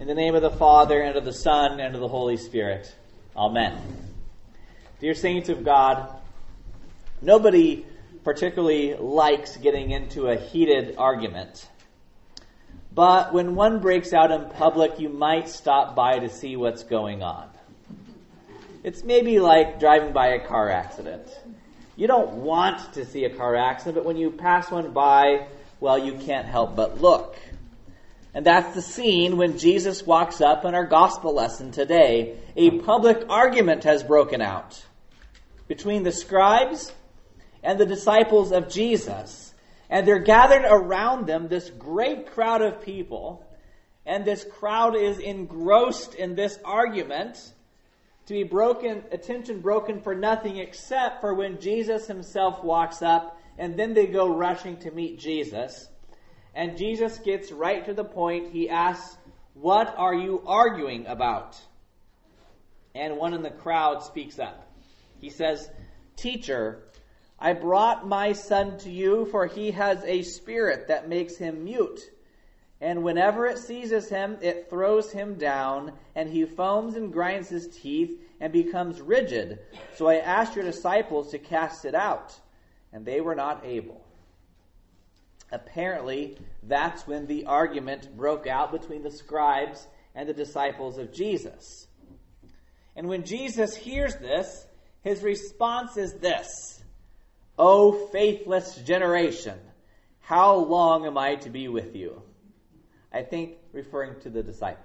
In the name of the Father, and of the Son, and of the Holy Spirit. Amen. Dear saints of God, nobody particularly likes getting into a heated argument. But when one breaks out in public, you might stop by to see what's going on. It's maybe like driving by a car accident. You don't want to see a car accident, but when you pass one by, well, you can't help but look. And that's the scene when Jesus walks up in our gospel lesson today. A public argument has broken out between the scribes and the disciples of Jesus. And they're gathered around them, this great crowd of people. And this crowd is engrossed in this argument to be attention broken for nothing except for when Jesus himself walks up, and then they go rushing to meet Jesus. And Jesus gets right to the point. He asks, "What are you arguing about?" And one in the crowd speaks up. He says, "Teacher, I brought my son to you, for he has a spirit that makes him mute. And whenever it seizes him, it throws him down, and he foams and grinds his teeth and becomes rigid. So I asked your disciples to cast it out, and they were not able." Apparently, that's when the argument broke out between the scribes and the disciples of Jesus. And when Jesus hears this, his response is this: "O faithless generation, how long am I to be with you?" I think referring to the disciples.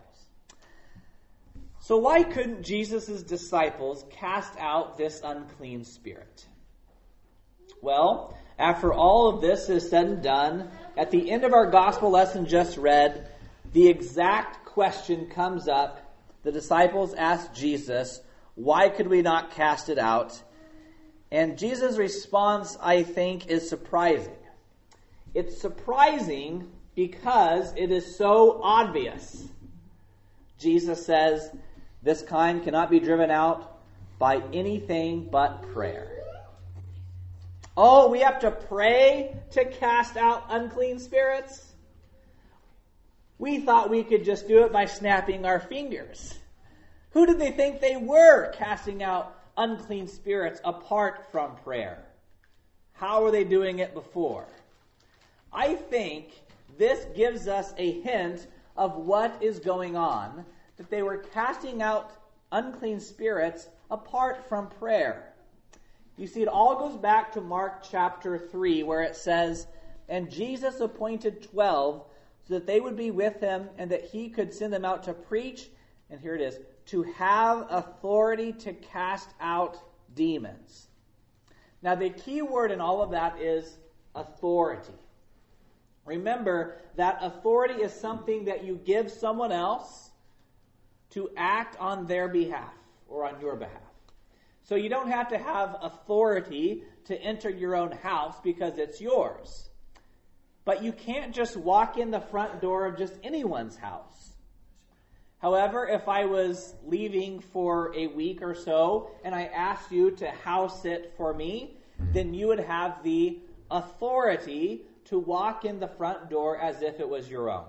So why couldn't Jesus' disciples cast out this unclean spirit? Well, after all of this is said and done, at the end of our gospel lesson just read, the exact question comes up. The disciples ask Jesus, "Why could we not cast it out?" And Jesus' response, I think, is surprising. It's surprising because it is so obvious. Jesus says, "This kind cannot be driven out by anything but prayer." Oh, we have to pray to cast out unclean spirits? We thought we could just do it by snapping our fingers. Who did they think they were, casting out unclean spirits apart from prayer? How were they doing it before? I think this gives us a hint of what is going on, that they were casting out unclean spirits apart from prayer. You see, it all goes back to Mark chapter 3, where it says, "And Jesus appointed 12 so that they would be with him and that he could send them out to preach," and here it is, "to have authority to cast out demons." Now, the key word in all of that is authority. Remember that authority is something that you give someone else to act on their behalf or on your behalf. So you don't have to have authority to enter your own house because it's yours. But you can't just walk in the front door of just anyone's house. However, if I was leaving for a week or so and I asked you to house sit for me, then you would have the authority to walk in the front door as if it was your own.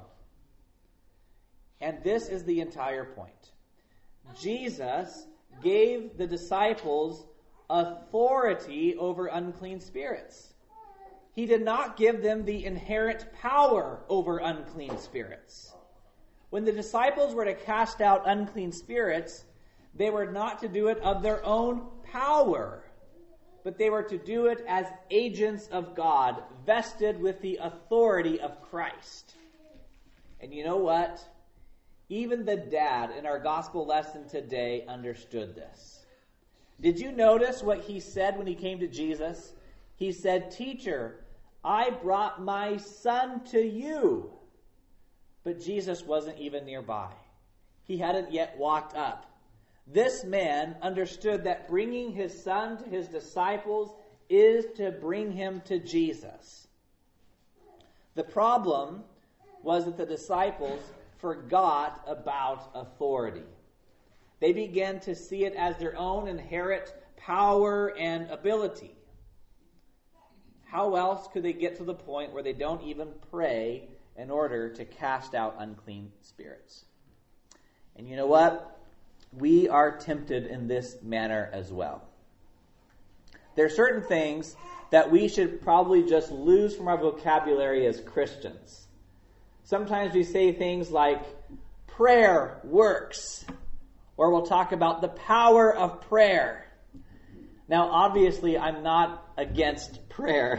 And this is the entire point. Jesus gave the disciples authority over unclean spirits. He did not give them the inherent power over unclean spirits. When the disciples were to cast out unclean spirits, they were not to do it of their own power, but they were to do it as agents of God, vested with the authority of Christ. And you know what? Even the dad in our gospel lesson today understood this. Did you notice what he said when he came to Jesus? He said, "Teacher, I brought my son to you." But Jesus wasn't even nearby. He hadn't yet walked up. This man understood that bringing his son to his disciples is to bring him to Jesus. The problem was that the disciples forgot about authority. They began to see it as their own inherent power and ability. How else could they get to the point where they don't even pray in order to cast out unclean spirits? And you know what? We are tempted in this manner as well. There are certain things that we should probably just lose from our vocabulary as Christians. Sometimes we say things like, prayer works, or we'll talk about the power of prayer. Now, obviously, I'm not against prayer,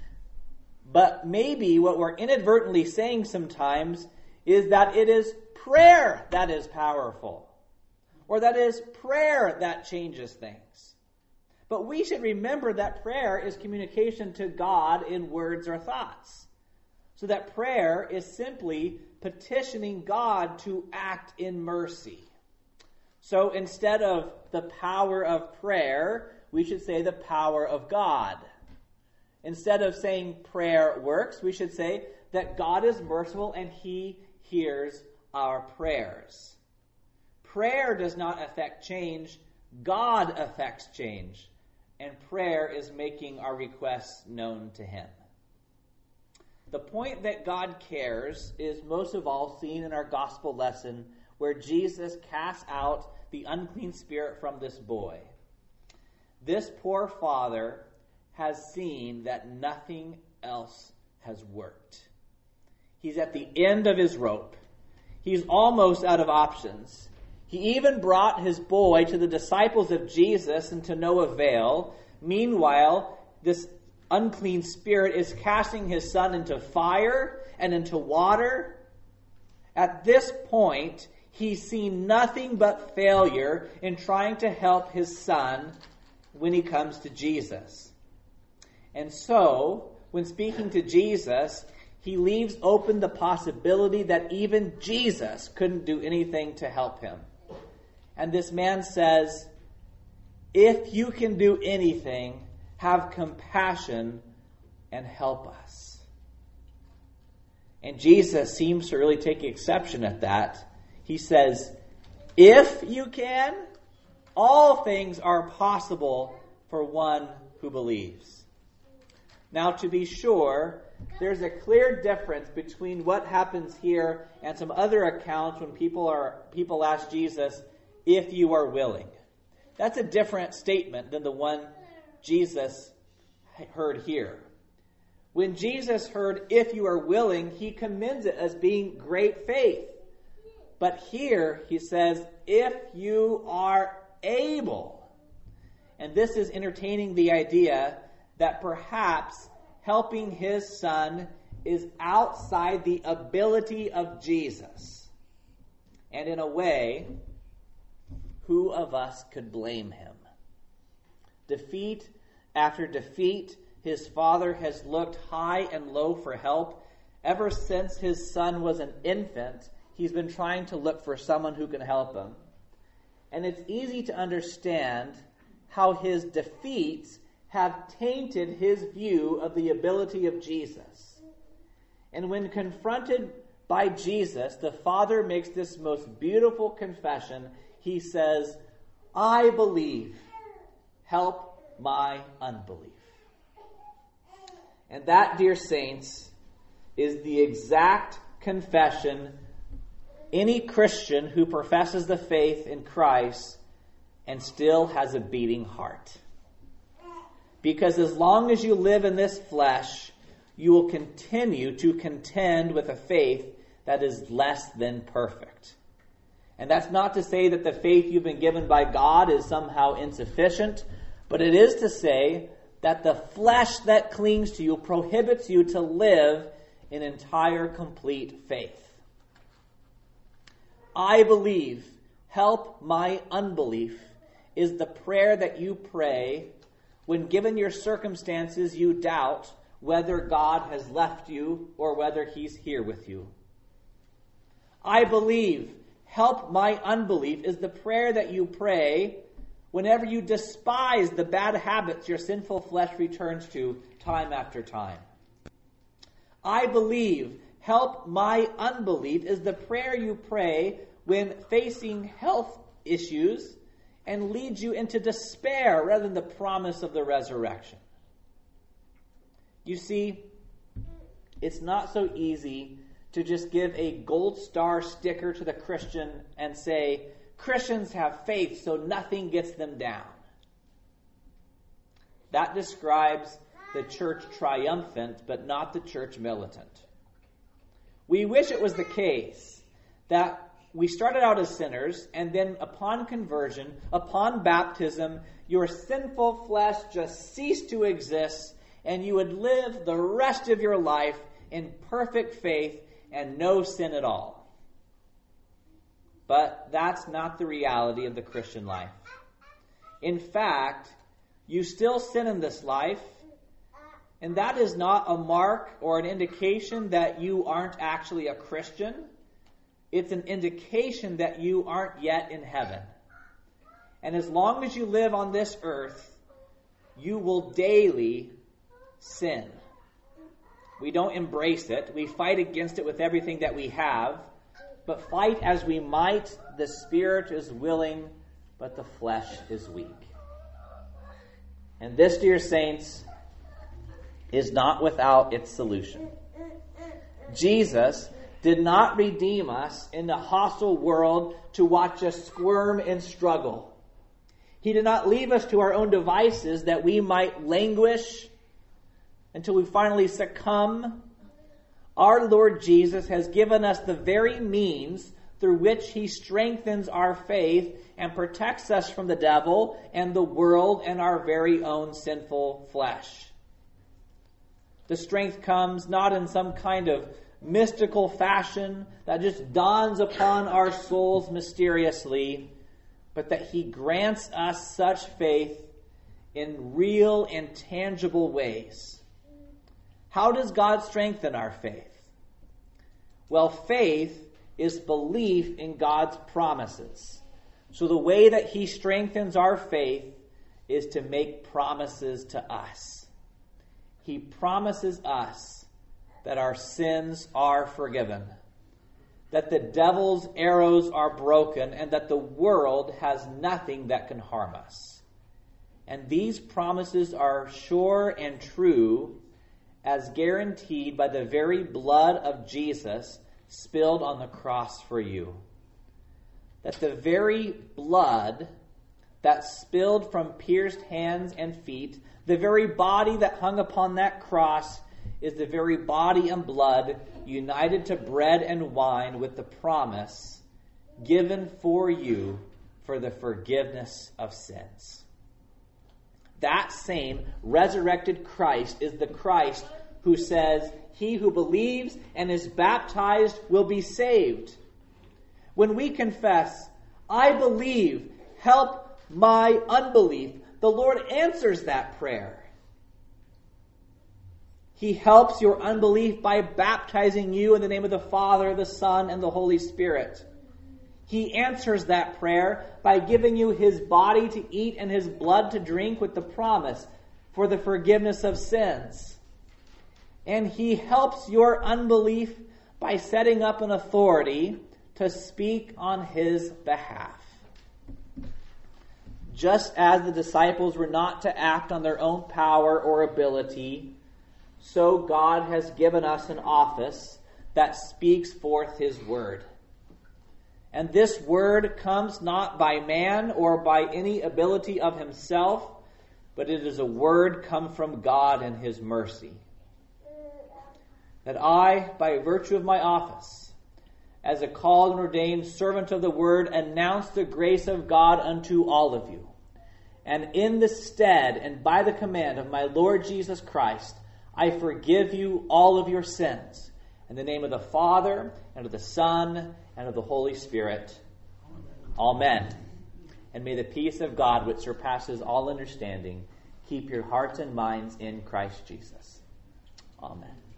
but maybe what we're inadvertently saying sometimes is that it is prayer that is powerful, or that is prayer that changes things. But we should remember that prayer is communication to God in words or thoughts. So that prayer is simply petitioning God to act in mercy. So instead of the power of prayer, we should say the power of God. Instead of saying prayer works, we should say that God is merciful and He hears our prayers. Prayer does not affect change. God affects change. And prayer is making our requests known to Him. The point that God cares is most of all seen in our gospel lesson where Jesus casts out the unclean spirit from this boy. This poor father has seen that nothing else has worked. He's at the end of his rope. He's almost out of options. He even brought his boy to the disciples of Jesus and to no avail. Meanwhile, this unclean spirit is casting his son into fire and into water. At this point, he's seen nothing but failure in trying to help his son when he comes to Jesus. And so, when speaking to Jesus, he leaves open the possibility that even Jesus couldn't do anything to help him. And this man says, "If you can do anything, have compassion and help us." And Jesus seems to really take exception at that. He says, "If you can, all things are possible for one who believes." Now, to be sure, there's a clear difference between what happens here and some other accounts when people ask Jesus, "If you are willing." That's a different statement than the one Jesus heard here. When Jesus heard, "If you are willing," he commends it as being great faith. But here he says, "If you are able." And this is entertaining the idea that perhaps helping his son is outside the ability of Jesus. And in a way, who of us could blame him? Defeat after defeat, his father has looked high and low for help. Ever since his son was an infant, he's been trying to look for someone who can help him. And it's easy to understand how his defeats have tainted his view of the ability of Jesus. And when confronted by Jesus, the father makes this most beautiful confession. He says, "I believe, help my unbelief." And that, dear saints, is the exact confession any Christian who professes the faith in Christ and still has a beating heart. Because as long as you live in this flesh, you will continue to contend with a faith that is less than perfect. And that's not to say that the faith you've been given by God is somehow insufficient, but it is to say that the flesh that clings to you prohibits you to live in entire, complete faith. "I believe, help my unbelief," is the prayer that you pray when, given your circumstances, you doubt whether God has left you or whether He's here with you. "I believe, help my unbelief," is the prayer that you pray whenever you despise the bad habits your sinful flesh returns to time after time. "I believe, help my unbelief," is the prayer you pray when facing health issues and leads you into despair rather than the promise of the resurrection. You see, it's not so easy to just give a gold star sticker to the Christian and say, Christians have faith, so nothing gets them down. That describes the church triumphant, but not the church militant. We wish it was the case that we started out as sinners, and then upon conversion, upon baptism, your sinful flesh just ceased to exist, and you would live the rest of your life in perfect faith and no sin at all. But that's not the reality of the Christian life. In fact, you still sin in this life, and that is not a mark or an indication that you aren't actually a Christian. It's an indication that you aren't yet in heaven. And as long as you live on this earth, you will daily sin. We don't embrace it. We fight against it with everything that we have. But fight as we might, the spirit is willing, but the flesh is weak. And this, dear saints, is not without its solution. Jesus did not redeem us in the hostile world to watch us squirm and struggle. He did not leave us to our own devices that we might languish until we finally succumb. Our Lord Jesus has given us the very means through which He strengthens our faith and protects us from the devil and the world and our very own sinful flesh. The strength comes not in some kind of mystical fashion that just dawns upon our souls mysteriously, but that He grants us such faith in real and tangible ways. How does God strengthen our faith? Well, faith is belief in God's promises. So the way that He strengthens our faith is to make promises to us. He promises us that our sins are forgiven, that the devil's arrows are broken, and that the world has nothing that can harm us. And these promises are sure and true as guaranteed by the very blood of Jesus spilled on the cross for you. That the very blood that spilled from pierced hands and feet, the very body that hung upon that cross, is the very body and blood united to bread and wine with the promise given for you for the forgiveness of sins. That same resurrected Christ is the Christ who says, he who believes and is baptized will be saved. When we confess, I believe, help my unbelief, the Lord answers that prayer. He helps your unbelief by baptizing you in the name of the Father, the Son, and the Holy Spirit. He answers that prayer by giving you His body to eat and His blood to drink with the promise for the forgiveness of sins. And He helps your unbelief by setting up an authority to speak on His behalf. Just as the disciples were not to act on their own power or ability, so God has given us an office that speaks forth His word. And this word comes not by man or by any ability of himself, but it is a word come from God in His mercy. That I, by virtue of my office, as a called and ordained servant of the word, announce the grace of God unto all of you. And in the stead and by the command of my Lord Jesus Christ, I forgive you all of your sins. In the name of the Father, and of the Son, and of the Holy Spirit. Amen. And may the peace of God, which surpasses all understanding, keep your hearts and minds in Christ Jesus. Amen.